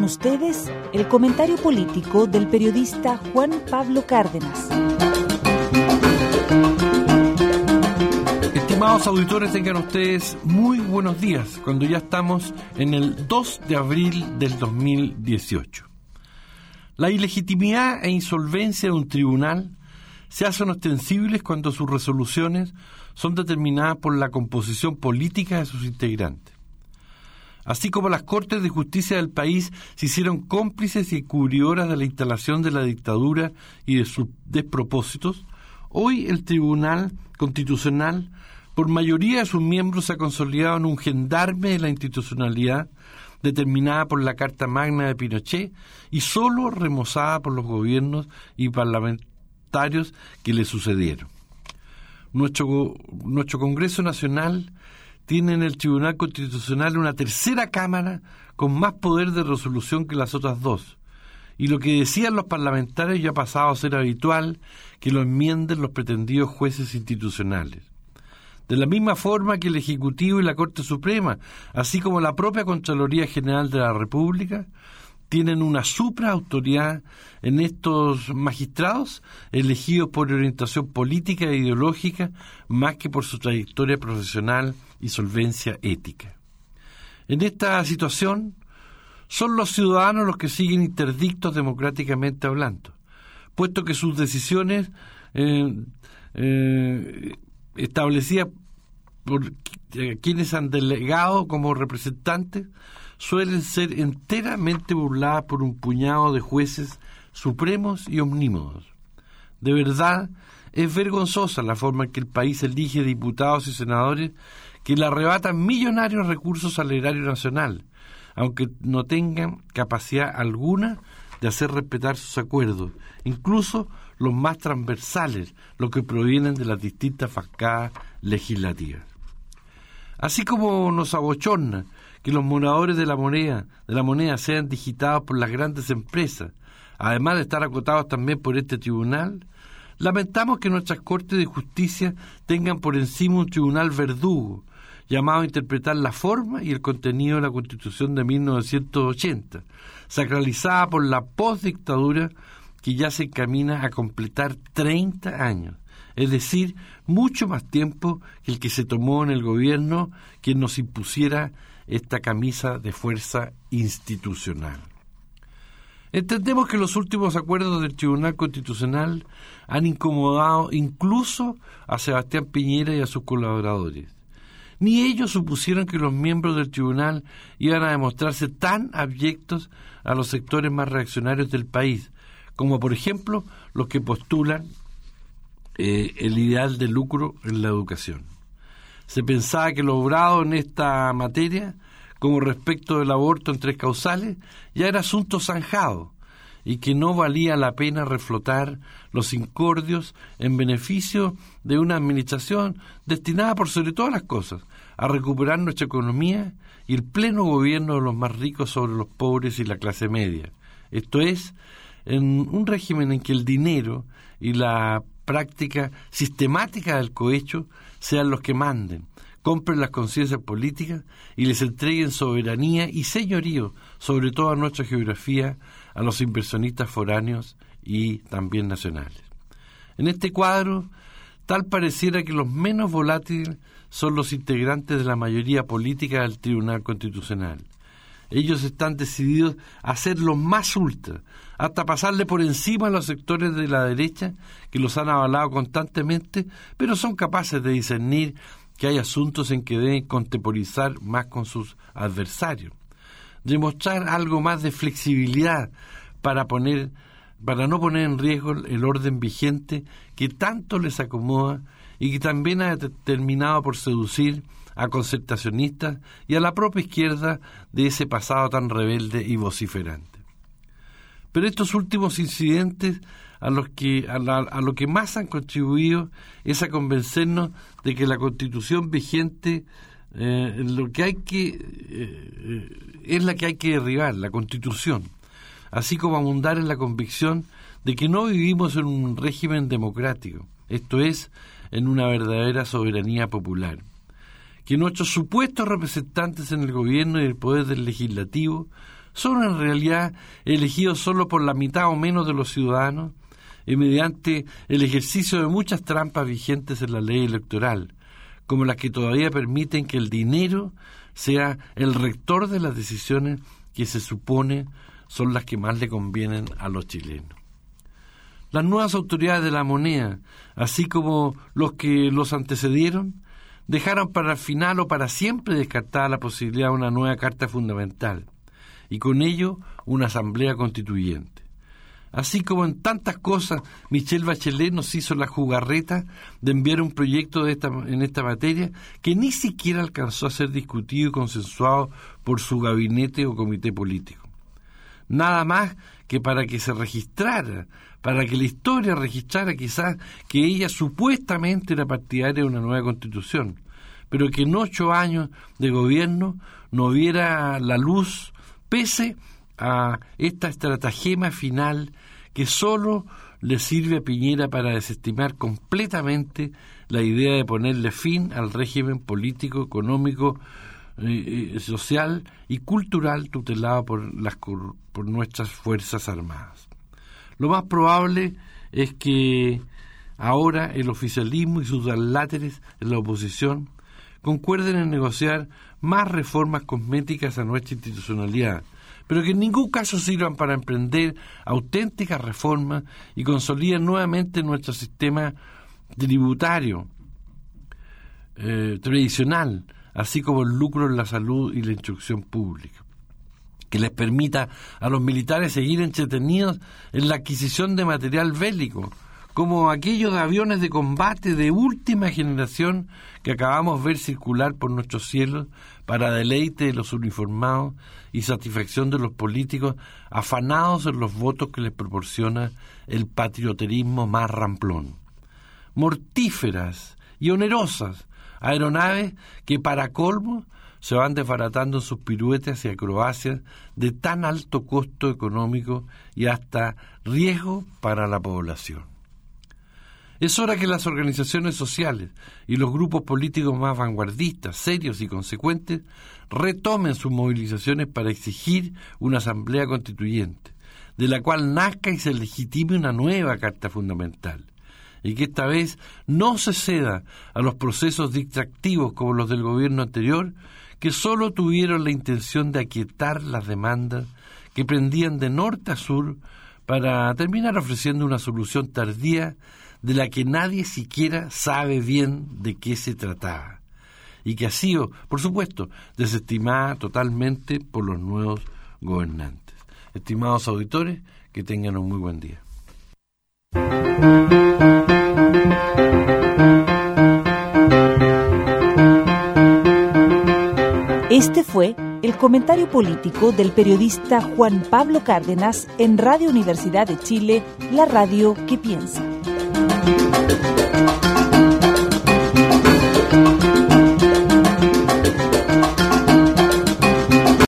ustedes el comentario político del periodista Juan Pablo Cárdenas. Estimados auditores, tengan ustedes muy buenos días, cuando ya estamos en el 2 de abril del 2018. La ilegitimidad e insolvencia de un tribunal se hacen ostensibles cuando sus resoluciones son determinadas por la composición política de sus integrantes. Así como las Cortes de Justicia del país se hicieron cómplices y cubridoras de la instalación de la dictadura y de sus despropósitos, hoy el Tribunal Constitucional, por mayoría de sus miembros, se ha consolidado en un gendarme de la institucionalidad determinada por la Carta Magna de Pinochet y solo remozada por los gobiernos y parlamentarios que le sucedieron. Nuestro Congreso Nacional tiene en el Tribunal Constitucional una tercera cámara con más poder de resolución que las otras dos, y lo que decían los parlamentarios ya ha pasado a ser habitual que lo enmienden los pretendidos jueces institucionales. De la misma forma que el Ejecutivo y la Corte Suprema, así como la propia Contraloría General de la República, tienen una supraautoridad en estos magistrados elegidos por orientación política e ideológica más que por su trayectoria profesional y solvencia ética. En esta situación, son los ciudadanos los que siguen interdictos democráticamente hablando, puesto que sus decisiones establecidas por quienes han delegado como representantes suelen ser enteramente burladas por un puñado de jueces supremos y omnímodos. De verdad, es vergonzosa la forma en que el país elige diputados y senadores que le arrebatan millonarios recursos al erario nacional, aunque no tengan capacidad alguna de hacer respetar sus acuerdos, incluso los más transversales, los que provienen de las distintas bancadas legislativas. Así como nos abochorna que los moradores de la moneda sean digitados por las grandes empresas, además de estar acotados también por este tribunal, lamentamos que nuestras Cortes de Justicia tengan por encima un tribunal verdugo, llamado a interpretar la forma y el contenido de la Constitución de 1980, sacralizada por la postdictadura que ya se encamina a completar 30 años. Es decir, mucho más tiempo que el que se tomó en el gobierno quien nos impusiera esta camisa de fuerza institucional. Entendemos que los últimos acuerdos del Tribunal Constitucional han incomodado incluso a Sebastián Piñera y a sus colaboradores. Ni ellos supusieron que los miembros del tribunal iban a demostrarse tan abyectos a los sectores más reaccionarios del país, como por ejemplo los que postulan el ideal de lucro en la educación. Se pensaba que lo obrado en esta materia, como respecto del aborto en 3 causales, ya era asunto zanjado y que no valía la pena reflotar los incordios en beneficio de una administración destinada, por sobre todas las cosas, a recuperar nuestra economía y el pleno gobierno de los más ricos sobre los pobres y la clase media. Esto es, en un régimen en que el dinero y la práctica sistemática del cohecho sean los que manden, compren las conciencias políticas y les entreguen soberanía y señorío sobre toda nuestra geografía a los inversionistas foráneos y también nacionales. En este cuadro, tal pareciera que los menos volátiles son los integrantes de la mayoría política del Tribunal Constitucional. Ellos están decididos a ser los más ultra, hasta pasarle por encima a los sectores de la derecha que los han avalado constantemente, pero son capaces de discernir que hay asuntos en que deben contemporizar más con sus adversarios, demostrar algo más de flexibilidad para no poner en riesgo el orden vigente que tanto les acomoda y que también ha terminado por seducir a concertacionistas y a la propia izquierda de ese pasado tan rebelde y vociferante. Pero estos últimos incidentes a lo que más han contribuido es a convencernos de que la Constitución vigente es la que hay que derribar, la Constitución, así como abundar en la convicción de que no vivimos en un régimen democrático, esto es, en una verdadera soberanía popular, que nuestros supuestos representantes en el gobierno y el poder del legislativo son en realidad elegidos solo por la mitad o menos de los ciudadanos y mediante el ejercicio de muchas trampas vigentes en la ley electoral, como las que todavía permiten que el dinero sea el rector de las decisiones que se supone son las que más le convienen a los chilenos. Las nuevas autoridades de la moneda, así como los que los antecedieron, dejaron para el final o para siempre descartada la posibilidad de una nueva Carta Fundamental y con ello una Asamblea Constituyente. Así como en tantas cosas, Michelle Bachelet nos hizo la jugarreta de enviar un proyecto en esta materia que ni siquiera alcanzó a ser discutido y consensuado por su gabinete o comité político. Nada más que para que se registrara, para que la historia registrara quizás que ella supuestamente era partidaria de una nueva Constitución, pero que en 8 años de gobierno no viera la luz, pese a esta estratagema final que solo le sirve a Piñera para desestimar completamente la idea de ponerle fin al régimen político, económico, social y cultural tutelado por nuestras Fuerzas Armadas. Lo más probable es que ahora el oficialismo y sus adláteres en la oposición concuerden en negociar más reformas cosméticas a nuestra institucionalidad, pero que en ningún caso sirvan para emprender auténticas reformas y consoliden nuevamente nuestro sistema tributario tradicional, así como el lucro en la salud y la instrucción pública, que les permita a los militares seguir entretenidos en la adquisición de material bélico, como aquellos aviones de combate de última generación que acabamos de ver circular por nuestros cielos para deleite de los uniformados y satisfacción de los políticos afanados en los votos que les proporciona el patrioterismo más ramplón. Mortíferas y onerosas aeronaves que para colmo se van desbaratando en sus piruetas y acrobacias de tan alto costo económico y hasta riesgo para la población. Es hora que las organizaciones sociales y los grupos políticos más vanguardistas, serios y consecuentes retomen sus movilizaciones para exigir una asamblea constituyente, de la cual nazca y se legitime una nueva Carta Fundamental, y que esta vez no se ceda a los procesos distractivos como los del gobierno anterior, que solo tuvieron la intención de aquietar las demandas que pendían de norte a sur para terminar ofreciendo una solución tardía de la que nadie siquiera sabe bien de qué se trataba, y que ha sido, por supuesto, desestimada totalmente por los nuevos gobernantes. Estimados auditores, que tengan un muy buen día. Este fue el comentario político del periodista Juan Pablo Cárdenas en Radio Universidad de Chile, la radio que piensa.